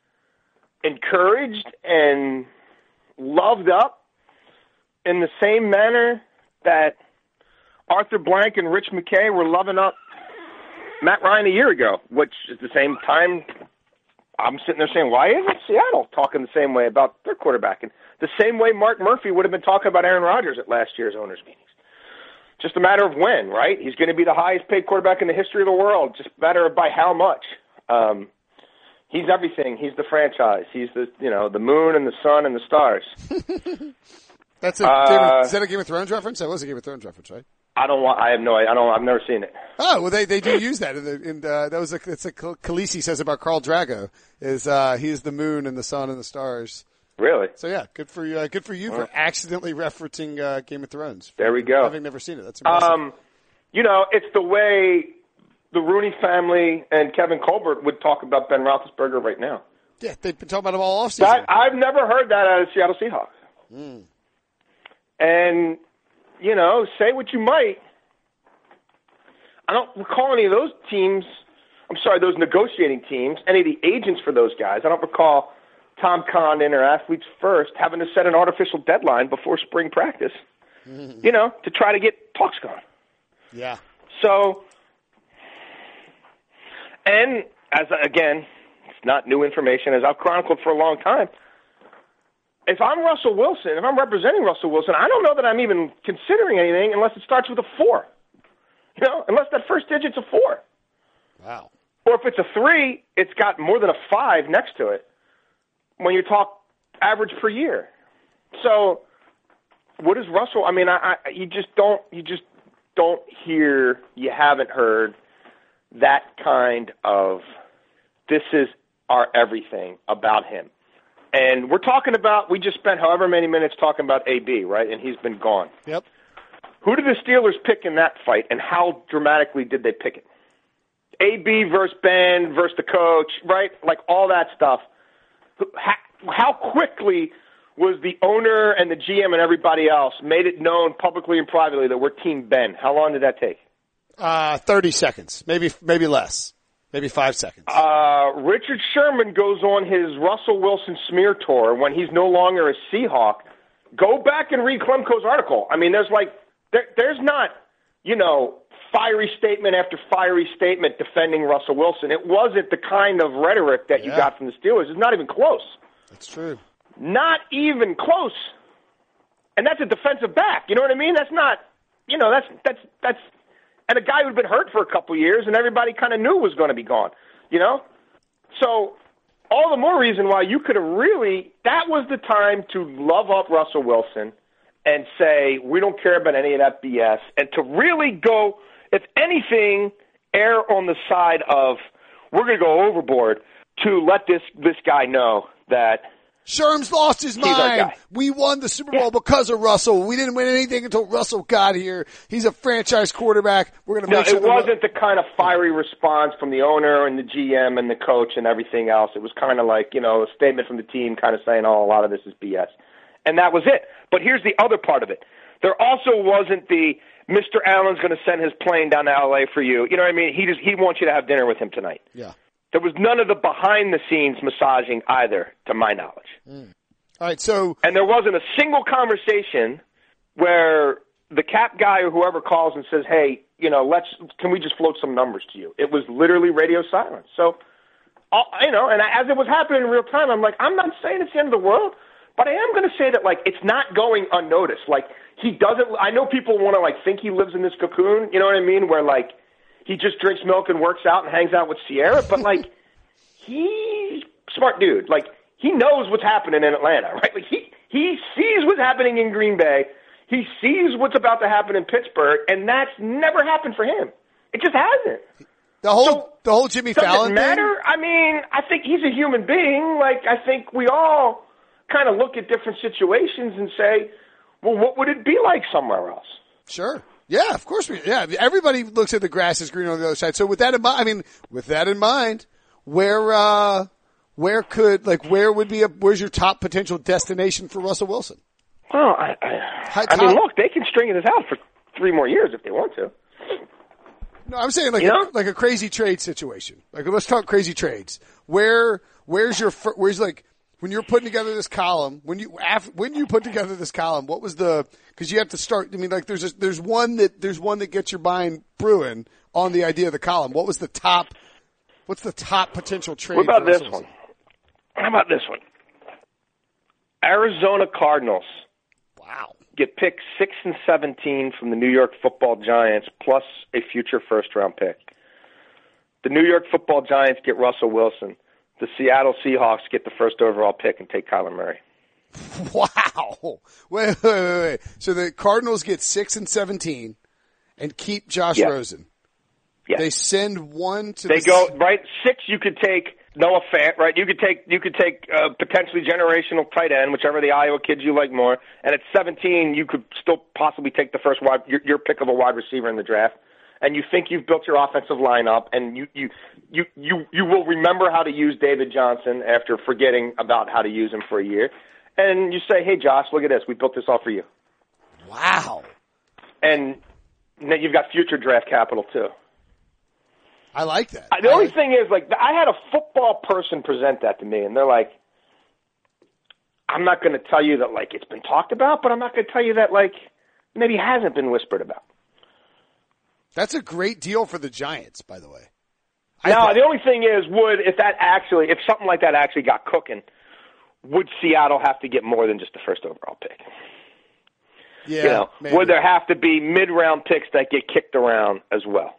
encouraged and loved up in the same manner that Arthur Blank and Rich McKay were loving up Matt Ryan a year ago, which is the same time I'm sitting there saying, why isn't Seattle talking the same way about their quarterback? And the same way Mark Murphy would have been talking about Aaron Rodgers at last year's owners' meetings. Just a matter of when, right? He's going to be the highest paid quarterback in the history of the world, just a matter of by how much. Um, he's everything. He's the franchise. He's the, you know, the moon and the sun and the stars. That's a, uh, is that a Game of Thrones reference? That was a Game of Thrones reference, right? I don't want. I have no. I don't. I've never seen it. Oh well, they they do use that. In the, in uh, that was a, it's a Khaleesi says about Khal Drago is uh, he's the moon and the sun and the stars. Really? So yeah, good for you. Uh, good for you well, for accidentally referencing uh, Game of Thrones. There we go. Having never seen it, that's impressive. Um, you know, it's the way the Rooney family and Kevin Colbert would talk about Ben Roethlisberger right now. Yeah, they've been talking about him all offseason. That, I've never heard that out of Seattle Seahawks. Mm. And, you know, say what you might, I don't recall any of those teams, I'm sorry, those negotiating teams, any of the agents for those guys, I don't recall Tom Condon or Athletes First having to set an artificial deadline before spring practice, mm. you know, to try to get talks going. Yeah. So, and as, again, it's not new information, as I've chronicled for a long time, if I'm Russell Wilson, if I'm representing Russell Wilson, I don't know that I'm even considering anything unless it starts with a four. You know, unless that first digit's a four. Wow. Or if it's a three, it's got more than a five next to it when you talk average per year. So what is Russell? I mean, I, I you just don't you just don't hear, you haven't heard that kind of this is our everything about him. And we're talking about, we just spent however many minutes talking about A B, right? And he's been gone. Yep. Who did the Steelers pick in that fight, and how dramatically did they pick it? A B versus Ben versus the coach, right? Like all that stuff. How quickly was the owner and the G M and everybody else made it known publicly and privately that we're Team Ben? How long did that take? Uh, thirty seconds, maybe maybe less. Maybe five seconds. Uh, Richard Sherman goes on his Russell Wilson smear tour when he's no longer a Seahawk. Go back and read Klemko's article. I mean, there's like, there, there's not, you know, fiery statement after fiery statement defending Russell Wilson. It wasn't the kind of rhetoric that yeah. you got from the Steelers. It's not even close. That's true. Not even close. And that's a defensive back. You know what I mean? That's not, you know, that's, that's, that's, and a guy who'd been hurt for a couple years and everybody kind of knew was going to be gone, you know? So all the more reason why you could have really, that was the time to love up Russell Wilson and say, we don't care about any of that B S, and to really go, if anything, err on the side of we're going to go overboard to let this, this guy know that Sherm's lost his He's our mind. guy. We won the Super Bowl Yeah. because of Russell. We didn't win anything until Russell got here. He's a franchise quarterback. We're going to No, make sure it the- wasn't the kind of fiery response from the owner and the G M and the coach and everything else. It was kind of like, you know, a statement from the team kind of saying, oh, a lot of this is B S. And that was it. But here's the other part of it. There also wasn't the Mister Allen's going to send his plane down to L A for you. You know what I mean? He just he wants you to have dinner with him tonight. Yeah. There was none of the behind-the-scenes massaging either, to my knowledge. Mm. All right, so And there wasn't a single conversation where the cap guy or whoever calls and says, hey, you know, let's can we just float some numbers to you? It was literally radio silence. So, all, you know, and as it was happening in real time, I'm like, I'm not saying it's the end of the world, but I am going to say that, like, it's not going unnoticed. Like, he doesn't – I know people want to, like, think he lives in this cocoon, you know what I mean, where, like, he just drinks milk and works out and hangs out with Sierra, but, like, he's a smart dude. Like, he knows what's happening in Atlanta, right? Like, he, he sees what's happening in Green Bay. He sees what's about to happen in Pittsburgh, and that's never happened for him. It just hasn't. the whole So, the whole Jimmy Does Fallon it matter? I mean, I think he's a human being. Like, I think we all kind of look at different situations and say, well, what would it be like somewhere else? thing? Sure. Yeah, of course we yeah, everybody looks at the grass is green on the other side. So with that in mind, I mean, with that in mind, where uh where could like where would be a where's your top potential destination for Russell Wilson? Well, I, I, High I mean, top- look, they can string this out for three more years if they want to. No, I'm saying like You a, know? like a crazy trade situation. Like let's talk crazy trades. Where where's your fir- where's like when you're putting together this column, when you af- when you put together this column, what was the because you have to start. I mean, like there's a, there's one that there's one that gets your mind brewing on the idea of the column. What was the top? What's the top potential trade? What about for this Russell one? Wilson? How about this one? Arizona Cardinals Wow. get picked six and seventeen from the New York Football Giants plus a future first round pick. The New York Football Giants get Russell Wilson. The Seattle Seahawks get the first overall pick and take Kyler Murray. Wow. Wait, wait, wait, wait. So the Cardinals get six and seventeen and keep Josh Yeah. Rosen. Yeah. They send one to They the go right six. You could take Noah Fant, right? You could take you could take uh, potentially generational tight end, whichever the Iowa kids you like more. And at seventeen, you could still possibly take the first wide your, your pick of a wide receiver in the draft. And you think you've built your offensive line up, and you you you you you will remember how to use David Johnson after forgetting about how to use him for a year. And you say, hey, Josh, look at this. We built this all for you. Wow. And then you've got future draft capital too. I like that. The I only like- thing is, like, I had a football person present that to me, and they're like, I'm not going to tell you that, like, it's been talked about, but I'm not going to tell you that, like, maybe hasn't been whispered about. That's a great deal for the Giants, by the way. I Now, think- the only thing is, would, if that actually, if something like that actually got cooking, would Seattle have to get more than just the first overall pick? yeah, You know, maybe. would there have to be mid-round picks that get kicked around as well?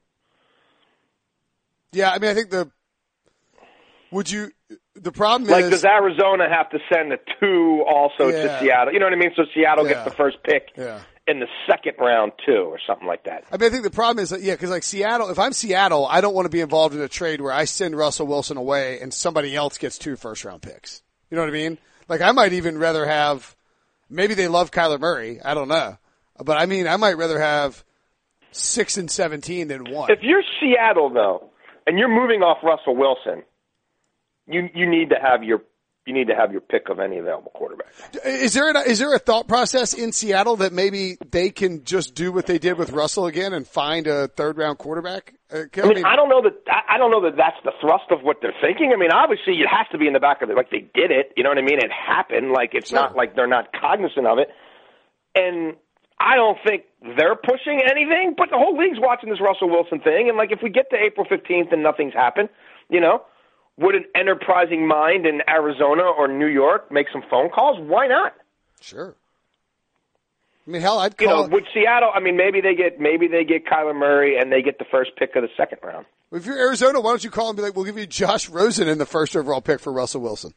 Yeah, I mean, I think the would you the problem Like, is does Arizona have to send a two also Yeah. to Seattle? You know what I mean? So Seattle Yeah. gets the first pick yeah. in the second round, too, or something like that. I mean, I think the problem is that, yeah, because like Seattle, if I'm Seattle, I don't want to be involved in a trade where I send Russell Wilson away and somebody else gets two first round picks. You know what I mean? Like, I might even rather have, maybe they love Kyler Murray. I don't know. But I mean, I might rather have six and seventeen than one. If you're Seattle, though, and you're moving off Russell Wilson, you you need to have your you need to have your pick of any available quarterback. Is there, a, is there a thought process in Seattle that maybe they can just do what they did with Russell again and find a third round quarterback? Uh, I mean, I don't know that I I don't know that that's the thrust of what they're thinking. I mean, obviously, it has to be in the back of it. Like, they did it. You know what I mean? It happened. Like, it's Sure. not like they're not cognizant of it. And I don't think they're pushing anything, but the whole league's watching this Russell Wilson thing. And, like, if we get to April fifteenth and nothing's happened, you know, would an enterprising mind in Arizona or New York make some phone calls? Why not? Sure. I mean, hell, I'd You call know, would Seattle? I mean, maybe they get maybe they get Kyler Murray and they get the first pick of the second round. if you're Arizona, why don't you call and be like, we'll give you Josh Rosen in the first overall pick for Russell Wilson?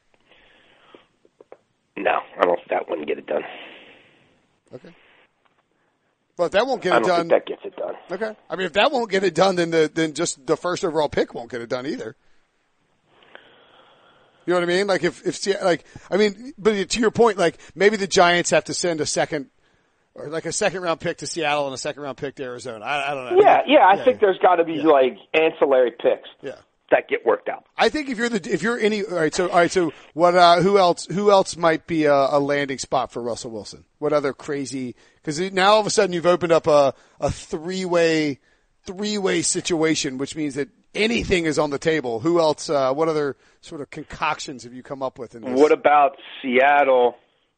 No, I don't. That wouldn't get it done. Okay. Well, if that won't get I it don't done, think that gets it done. okay. I mean, if that won't get it done, then the then just the first overall pick won't get it done either. You know what I mean? Like if, if, like, I mean, but to your point, like maybe the Giants have to send a second, or like a second round pick to Seattle and a second round pick to Arizona. I, I don't know. Yeah, yeah, I yeah, think yeah. there's got to be yeah. like ancillary picks. Yeah. That get worked out. I think if you're the, if you're any, all right, so, all right, so what, uh, who else, who else might be a, a landing spot for Russell Wilson? What other crazy, cause now all of a sudden you've opened up a, a three-way, three-way situation, which means that anything is on the table. Who else, uh, what other sort of concoctions have you come up with in this? What about Seattle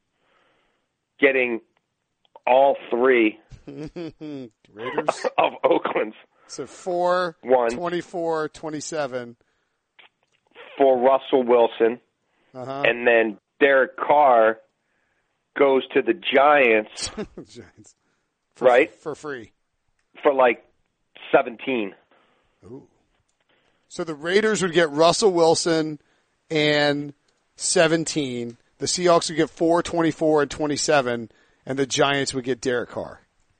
getting all three Raiders of Oakland's? So four, One. twenty-four, twenty-seven. For Russell Wilson. Uh-huh. And then Derek Carr goes to the Giants, Giants. For, right? For free. For like seventeen. Ooh. So the Raiders would get Russell Wilson and seventeen. The Seahawks would get four, twenty-four, and twenty-seven. And the Giants would get Derek Carr.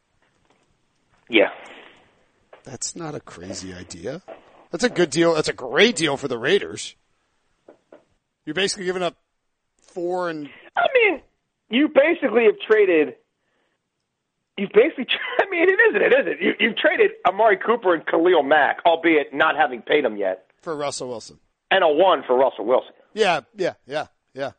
Yeah. That's not a crazy idea. That's a good deal. That's a great deal for the Raiders. You're basically giving up four and... I mean, you basically have traded... You've basically... I mean, it isn't, it isn't. You, you've traded Amari Cooper and Khalil Mack, albeit not having paid them yet. For Russell Wilson. And a one for Russell Wilson. Yeah, yeah, yeah, yeah.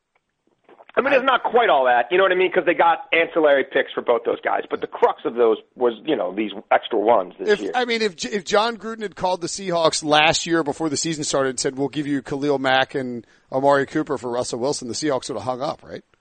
I mean, it's not quite all that, you know what I mean? Because they got ancillary picks for both those guys. But the crux of those was, you know, these extra ones this if, year. I mean, if if John Gruden had called the Seahawks last year before the season started and said, we'll give you Khalil Mack and Amari Cooper for Russell Wilson, the Seahawks would have hung up, right?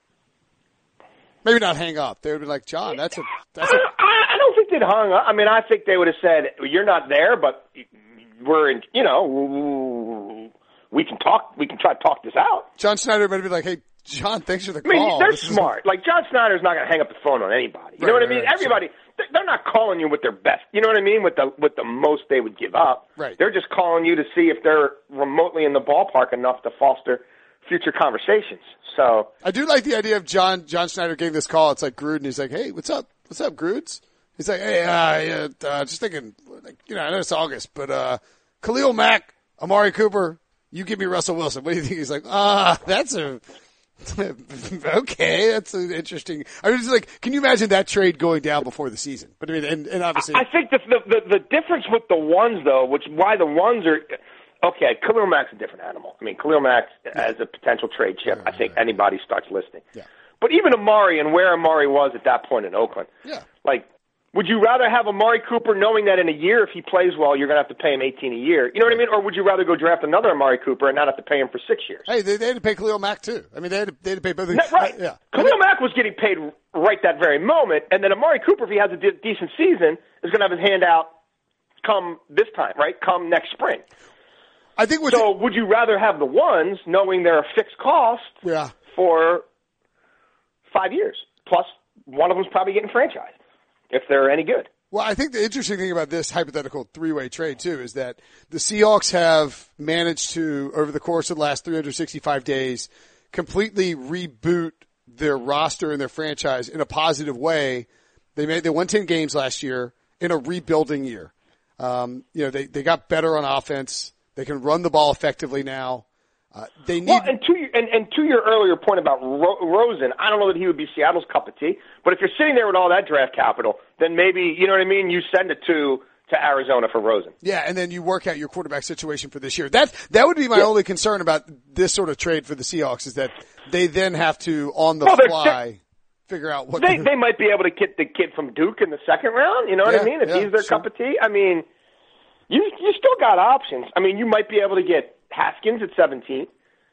Maybe not hang up. They would have been like, John, that's a... that's a. I, I don't think they'd hung up. I mean, I think they would have said, you're not there, but we're in, you know, we can talk, we can try to talk this out. John Schneider might have been like, hey, John, thanks for the I mean, call. they're This is- smart. Like, John Snyder's not going to hang up the phone on anybody. You know Right, what I right, mean? right, Everybody, they're- they're not calling you with their best. You know what I mean? With the with the most they would give up. Right. They're just calling you to see if they're remotely in the ballpark enough to foster future conversations. So I do like the idea of John John Schneider getting this call. It's like Gruden. He's like, hey, what's up? What's up, Grudes? He's like, hey, uh, yeah, uh, just thinking, like, you know, I know it's August, but uh, Khalil Mack, Amari Cooper, you give me Russell Wilson. What do you think? He's like, ah, that's a... okay, that's an interesting. I mean, it's like, can you imagine that trade going down before the season? But I mean, and, and obviously, I think the, the the the difference with the ones though, which why the ones are okay. Khalil Mack's a different animal. I mean, Khalil Mack as a potential trade chip. Yeah, I think yeah. anybody starts listening. Yeah. But even Amari and where Amari was at that point in Oakland. yeah, Like, would you rather have Amari Cooper knowing that in a year, if he plays well, you're going to have to pay him eighteen a year? You know what I mean? Or would you rather go draft another Amari Cooper and not have to pay him for six years? hey, they, they had to pay Khalil Mack too. I mean, they had to, they had to pay both. No, right. Uh, yeah, Khalil Mack was getting paid right that very moment, and then Amari Cooper, if he has a de- decent season, is going to have his hand out come this time, right? Come next spring. I think. With So would you rather have the ones knowing they're a fixed cost yeah, for five years? Plus, one of them's probably getting franchised if they're any good. well, I think the interesting thing about this hypothetical three-way trade too is that the Seahawks have managed to, over the course of the last three hundred sixty-five days, completely reboot their roster and their franchise in a positive way. They made they won ten games last year in a rebuilding year. Um, you know, they they got better on offense. They can run the ball effectively now. Uh, they need. Well, and to your, and, and to your earlier point about Ro- Rosen, I don't know that he would be Seattle's cup of tea. But if you're sitting there with all that draft capital, then maybe, you know what I mean, you send it to to Arizona for Rosen. Yeah, and then you work out your quarterback situation for this year. That that would be my Yeah. only concern about this sort of trade for the Seahawks is that they then have to on the Well, they're- fly figure out what They to- they might be able to get the kid from Duke in the second round. You know what Yeah, I mean? If yeah, he's their sure. cup of tea, I mean, you you still got options. I mean, you might be able to get Haskins at seventeen.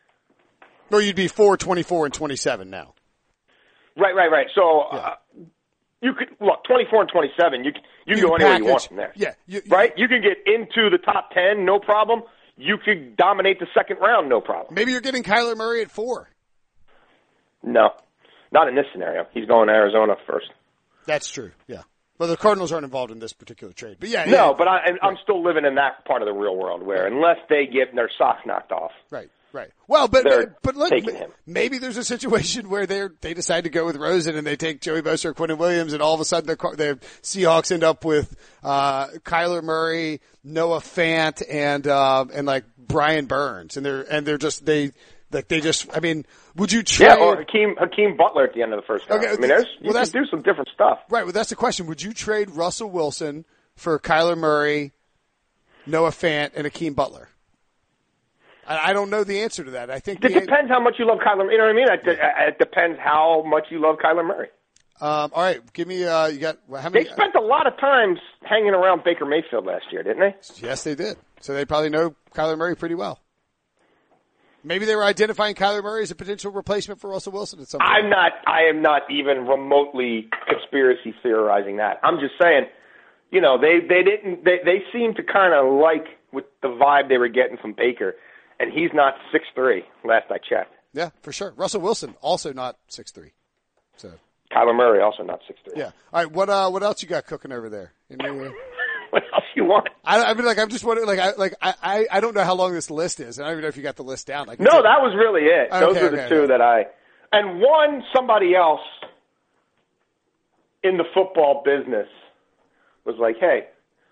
or you'd be four, twenty-four, and twenty-seven now. Right, right, right. So uh, you could look twenty-four and twenty-seven. You can, you can You go can anywhere you want package- from there. yeah, you- you- right. You can get into the top ten, no problem. You could dominate the second round, no problem. Maybe you're getting Kyler Murray at four. No, not in this scenario. He's going to Arizona first. That's true. Yeah. Well, the Cardinals aren't involved in this particular trade, but yeah. No, yeah. but I, and I'm still living in that part of the real world where unless they get their socks knocked off, Right, right. Well, but They're but look, taking him. maybe there's a situation where they they decide to go with Rosen and they take Joey Bosa or Quentin Williams, and all of a sudden the the Seahawks end up with uh Kyler Murray, Noah Fant, and uh, and like Brian Burns, and they're and they're just they like they just. I mean, would you trade? Yeah, or Hakeem Hakeem Butler at the end of the first round. Okay, I mean, there's you well, can do some different stuff. Right. Well, that's the question. Would you trade Russell Wilson for Kyler Murray, Noah Fant, and Hakeem Butler? I, I don't know the answer to that. I think it the, depends how much you love Kyler. You know what I mean? It, it depends how much you love Kyler Murray. Um, all right, give me. Uh, you got how many? They spent a lot of time hanging around Baker Mayfield last year, didn't they? Yes, they did. So they probably know Kyler Murray pretty well. Maybe they were identifying Kyler Murray as a potential replacement for Russell Wilson at some point. I'm not. I am not even remotely conspiracy theorizing that. I'm just saying, you know, they they didn't. They they seem to kind of like with the vibe they were getting from Baker, and he's not six three. Last I checked. Yeah, for sure. Russell Wilson also not six three. So. Kyler Murray also not six three. Yeah. All right. What uh? What else you got cooking over there? Any, uh... What else you want? I, I mean, like, I'm just wondering, like, I, like, I, I don't know how long this list is, and I don't even know if you got the list down. Like, no, that was really it. Okay, Those were the okay, two okay. that I, and one somebody else in the football business was like, hey,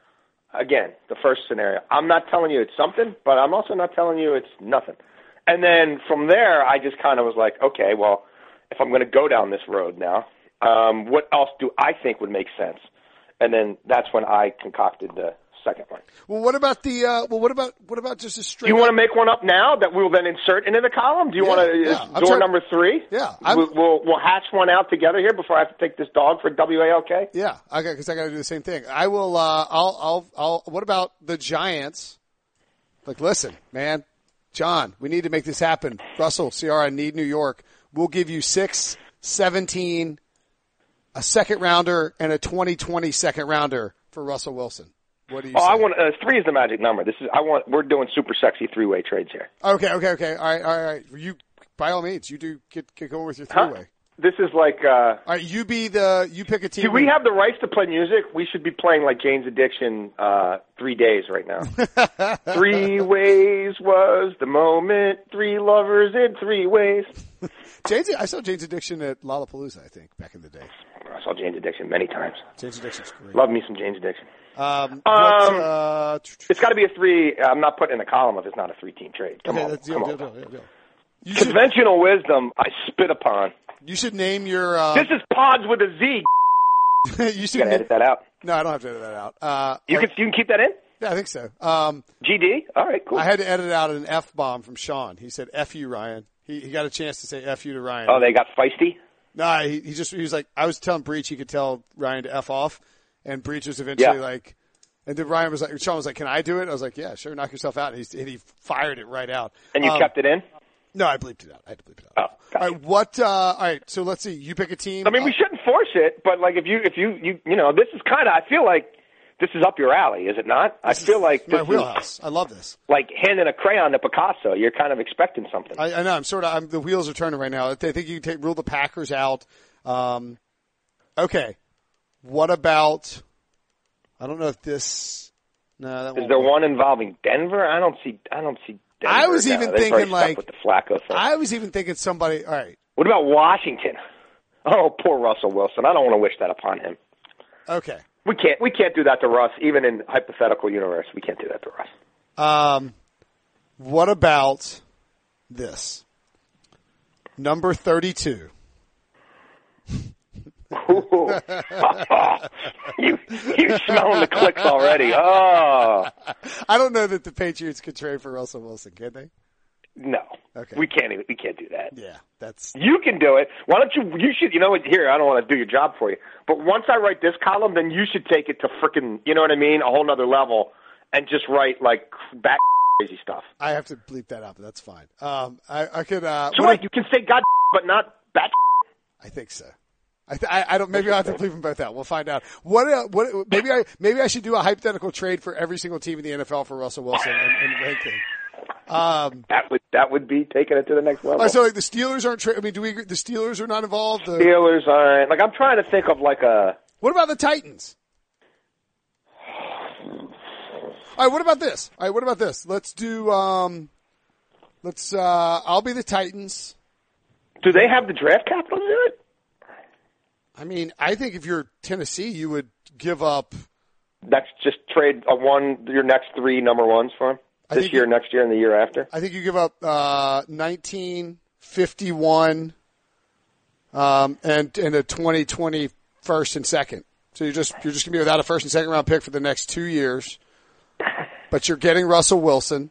again, the first scenario. I'm not telling you it's something, but I'm also not telling you it's nothing. And then from there, I just kind of was like, okay, well, if I'm going to go down this road now, um, what else do I think would make sense? And then that's when I concocted the second one. Well, what about the? Uh, well, what about what about just a straight? Do you want to make one up now that we'll then insert into the column? Do you Yeah, want to yeah. I'm door trying- number three? Yeah, I'm- we'll, we'll we'll hatch one out together here before I have to take this dog for W A L K. Yeah, okay, because I got to do the same thing. I will. Uh, I'll. I'll. I'll. What about the Giants? Like, listen, man, John, we need to make this happen. Russell, C R, I need New York. We'll give you six, seventeen, a second rounder, and a twenty twenty second rounder for Russell Wilson. What do you Oh, say? I want uh, three is the magic number. This is I want. We're doing super sexy three way trades here. Okay, okay, okay. All right, all right, all right. You, by all means, you do get, get going with your three way. Huh? This is like. Uh, All right, you be the. You pick a team. do we have the rights to play music? We should be playing like Jane's Addiction, uh, Three Days right now. Three ways was the moment. Three lovers in three ways. Jane's, I saw Jane's Addiction at Lollapalooza, I think, back in the day. I saw Jane's Addiction many times. Jane's Addiction's great. Love me some Jane's Addiction. Um, Um, what, uh, It's got to be a three. I'm not putting in a column if it's not a three-team trade. Come okay, on, that's come deal, on. deal, deal, deal. You should, Conventional wisdom, I spit upon. you should name your. Uh, This is pods with a Z. you should You gotta na- edit that out. No, I don't have to edit that out. Uh, You oh, can you can keep that in. yeah, I think so. Um, G D. All right, cool. I had to edit out an F bomb from Sean. He said "F you, Ryan." He he got a chance to say "F you" to Ryan. Oh, they got feisty. No, he, he just he was like, I was telling Breach he could tell Ryan to F off, and Breach was eventually Yeah. like, and then Ryan was like, Sean was like, can I do it? I was like, yeah, sure, knock yourself out. And, he's, and he fired it right out. And you Um, kept it in. No, I bleeped it out. I had to bleep it out. Oh, All gotcha. right, what? Uh, all right, so let's see. You pick a team. I mean, we Uh, shouldn't force it, but like if you if you you you know, this is kind of. I feel like this is up your alley, is it not? I feel like my this is wheelhouse. I love this. like handing a crayon to Picasso. You're kind of expecting something. I, I know. I'm sort of. I'm, the wheels are turning right now. I think you can take, rule the Packers out. Um, okay. What about? I don't know if this. No, that Is won't there work. one involving Denver? I don't see. I don't see. Denver I was now. even They've thinking, already stuck like- with the Flacco thing. I was even thinking somebody. All right. What about Washington? Oh, poor Russell Wilson. I don't want to wish that upon him. Okay. We can't. We can't do that to Russ. Even in hypothetical universe, we can't do that to Russ. Um, what about this? Number thirty-two. you you smelling the clicks already? Oh I don't know that the Patriots could trade for Russell Wilson, can they? no. Okay. We can't. Even, we can't do that. Yeah, that's You can do it. Why don't you? You should. You know what? Here, I don't want to do your job for you, but once I write this column, then you should take it to frickin', you know what I mean, a whole nother level, and just write like back crazy stuff. I have to bleep that out, but that's fine. Um, I, I could. Uh, So what wait, you can say God, but not back. I think so. I, th- I, I don't. Maybe I'll have to bleep them both out. We'll find out. What? Uh, what? Maybe I. Maybe I should do a hypothetical trade for every single team in the N F L for Russell Wilson and, and ranking. Um, That would that would be taking it to the next level. all right, so like the Steelers aren't. Tra- I mean, do we? agree The Steelers are not involved. The, Steelers aren't. Like I'm trying to think of like a. What about the Titans? All right. What about this? All right. What about this? Let's do. Um, let's. Uh, I'll be the Titans. Do they have the draft capital to do it? I mean, I think if you're Tennessee, you would give up. That's just trade a one your next three number ones for him. I this think year, you, next year, and the year after. I think you give up uh, nineteen, fifty-one, um, and and a twenty twenty first and second. So you're just you're just gonna be without a first and second round pick for the next two years. But you're getting Russell Wilson,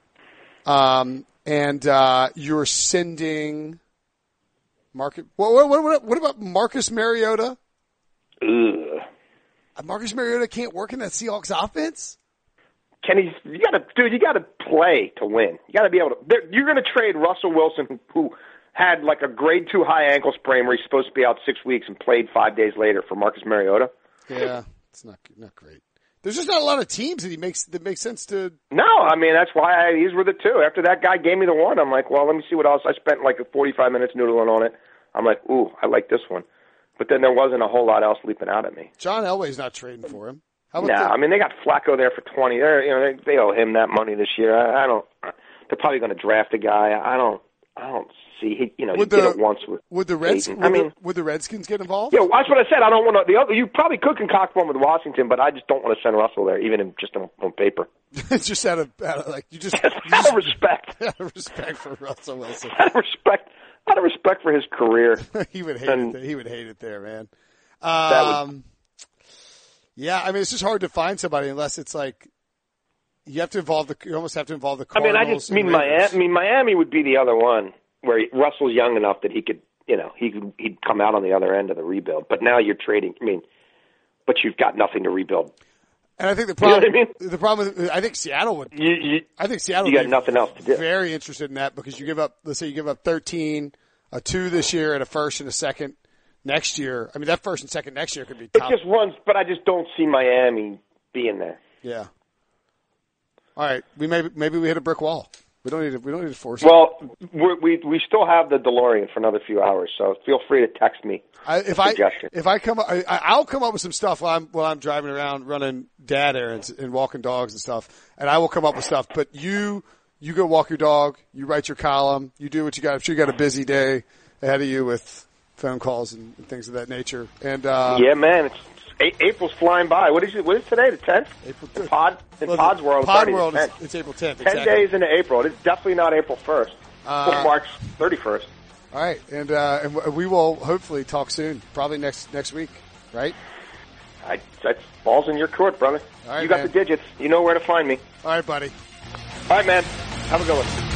um, and uh, you're sending Marcus. What, what, what, what about Marcus Mariota? Ugh. Marcus Mariota can't work in that Seahawks offense? Kenny, you got to, dude, you got to play to win. You got to be able to. You're going to trade Russell Wilson, who, who had like a grade two high ankle sprain where he's supposed to be out six weeks and played five days later for Marcus Mariota. Yeah, it's not not great. There's just not a lot of teams that he makes that makes sense to. No, I mean that's why I, he's with it too. After that guy gave me the one, I'm like, well, let me see what else. I spent like forty-five minutes noodling on it. I'm like, ooh, I like this one. But then there wasn't a whole lot else leaping out at me. John Elway's not trading for him. No, nah, I mean they got Flacco there for twenty. They're you know they, they owe him that money this year. I, I don't. They're probably going to draft a guy. I don't. I don't see. He, you know, would he the, did it once with would the Reds. Would, I mean, the, would the Redskins get involved? Yeah, that's what I said. I don't want to. The other, you probably could concoct one with Washington, but I just don't want to send Russell there, even in, just on, on paper. just out of, out of like you just out you just, of respect. Out of respect for Russell Wilson. Out of respect. Out of respect for his career. he would hate and, it. He would hate it there, man. Um, would, yeah, I mean, it's just hard to find somebody unless it's like you have to involve the. You almost have to involve the Cardinals. I mean, I just mean Miami. I mean, Miami would be the other one where Russell's young enough that he could, you know, he could he'd come out on the other end of the rebuild. But now you're trading. I mean, but you've got nothing to rebuild. And I think the problem. You know what I mean? The problem. With, I think Seattle would. You, you, I think Seattle. You would got nothing else to do. Very interested in that because you give up. Let's say you give up thirteen, a two this year, and a first and a second. Next year, I mean, that first and second next year could be top. It's just once, but I just don't see Miami being there. Yeah. All right, we maybe maybe we hit a brick wall. We don't need to. We don't need to force it. Well, we're, we we still have the DeLorean for another few hours, so feel free to text me. I, if I if I come, up, I, I'll come up with some stuff while I'm while I'm driving around running dad errands and walking dogs and stuff, and I will come up with stuff. But you you go walk your dog, you write your column, you do what you got. I'm sure you got a busy day ahead of you with phone calls and things of that nature. And uh, yeah, man, it's, it's April's flying by. What is it? What is today? The tenth? April. In Pod in well, Pod's world. Pod world. Is, it's April tenth. Ten exactly. days into April. It's definitely not April first. Uh, or March thirty first. All right, and uh, and we will hopefully talk soon. Probably next next week, right? I that's balls in your court, brother. All right, you got man. the digits. You know where to find me. All right, buddy. All right, man. Have a good one.